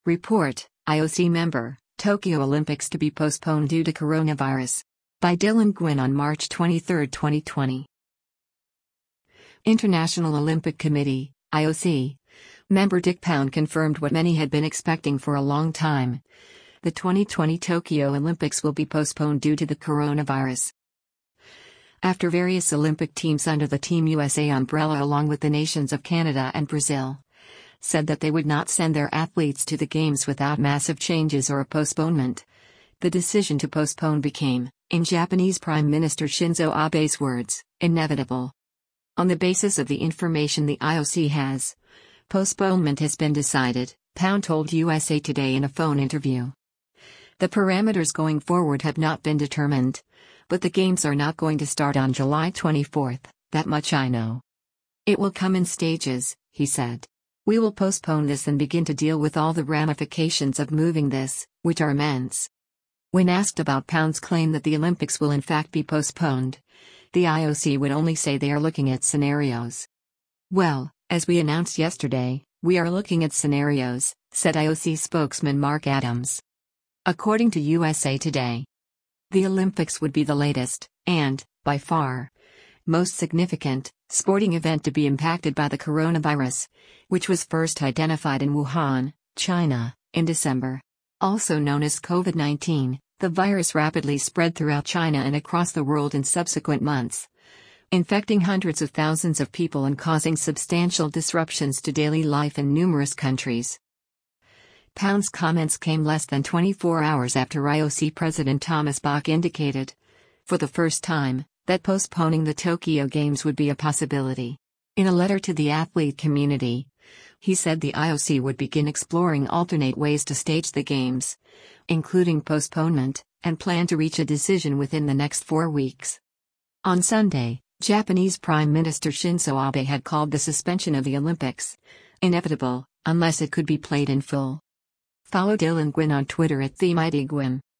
Report, IOC member, Tokyo Olympics to be postponed due to coronavirus. By Dylan Gwynn on March 23, 2020. International Olympic Committee, IOC. Member Dick Pound confirmed what many had been expecting for a long time. The 2020 Tokyo Olympics will be postponed due to the coronavirus. After various Olympic teams under the Team USA umbrella along with the nations of Canada and Brazil said that they would not send their athletes to the Games without massive changes or a postponement, the decision to postpone became, in Japanese Prime Minister Shinzo Abe's words, inevitable. On the basis of the information the IOC has, postponement has been decided, Pound told USA Today in a phone interview. The parameters going forward have not been determined, but the Games are not going to start on July 24, that much I know. It will come in stages, he said. We will postpone this and begin to deal with all the ramifications of moving this, which are immense. When asked about Pound's claim that the Olympics will in fact be postponed, the IOC would only say they are looking at scenarios. Well, as we announced yesterday, we are looking at scenarios, said IOC spokesman Mark Adams. According to USA Today, the Olympics would be the latest, and, by far, most significant, sporting event to be impacted by the coronavirus, which was first identified in Wuhan, China, in December. Also known as COVID-19, the virus rapidly spread throughout China and across the world in subsequent months, infecting hundreds of thousands of people and causing substantial disruptions to daily life in numerous countries. Pound's comments came less than 24 hours after IOC President Thomas Bach indicated, for the first time, that postponing the Tokyo Games would be a possibility. In a letter to the athlete community, he said the IOC would begin exploring alternate ways to stage the Games, including postponement, and plan to reach a decision within the next 4 weeks. On Sunday, Japanese Prime Minister Shinzo Abe had called the suspension of the Olympics inevitable, unless it could be played in full. Follow Dylan Gwynn on Twitter @TheMightyGwynn.